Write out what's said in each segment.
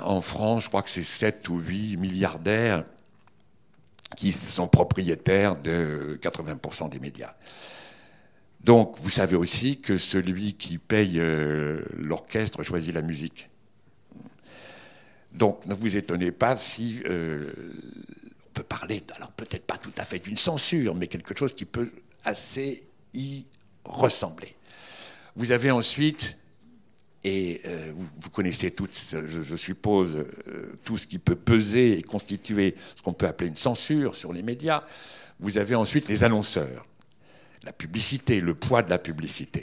en France, je crois que c'est 7 ou 8 milliardaires qui sont propriétaires de 80% des médias. Donc, vous savez aussi que celui qui paye l'orchestre choisit la musique. Donc, ne vous étonnez pas si on peut parler, alors peut-être pas tout à fait d'une censure, mais quelque chose qui peut assez y ressembler. Vous avez ensuite, et vous connaissez toutes, je suppose, tout ce qui peut peser et constituer ce qu'on peut appeler une censure sur les médias. Vous avez ensuite les annonceurs, la publicité, le poids de la publicité.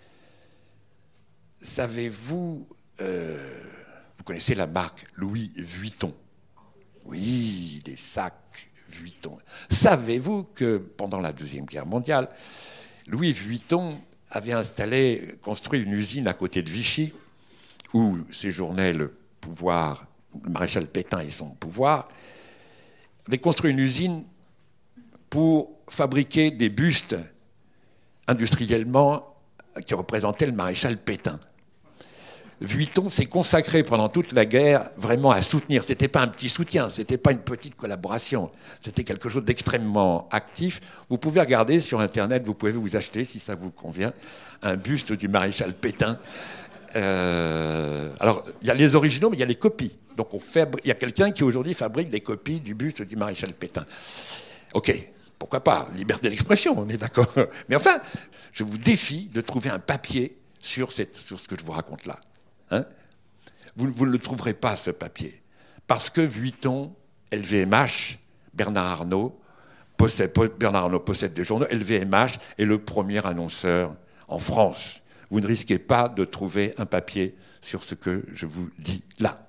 Savez-vous, vous connaissez la marque Louis Vuitton? Oui, les sacs Vuitton. Savez-vous que pendant la Deuxième Guerre mondiale, Louis Vuitton avait construit une usine à côté de Vichy, où séjournait le pouvoir, le maréchal Pétain et son pouvoir, avait construit une usine pour fabriquer des bustes industriellement qui représentaient le maréchal Pétain. Vuitton s'est consacré pendant toute la guerre vraiment à soutenir. Ce n'était pas un petit soutien, ce n'était pas une petite collaboration. C'était quelque chose d'extrêmement actif. Vous pouvez regarder sur Internet, vous pouvez vous acheter, si ça vous convient, un buste du maréchal Pétain. Alors, il y a les originaux, mais il y a les copies. Donc, il y a quelqu'un qui aujourd'hui fabrique des copies du buste du maréchal Pétain. Ok, pourquoi pas, liberté d'expression, on est d'accord. Mais enfin, je vous défie de trouver un papier sur ce que je vous raconte là. Hein? Vous ne le trouverez pas, ce papier. Parce que Vuitton, LVMH, Bernard Arnault possède des journaux. LVMH est le premier annonceur en France. Vous ne risquez pas de trouver un papier sur ce que je vous dis là.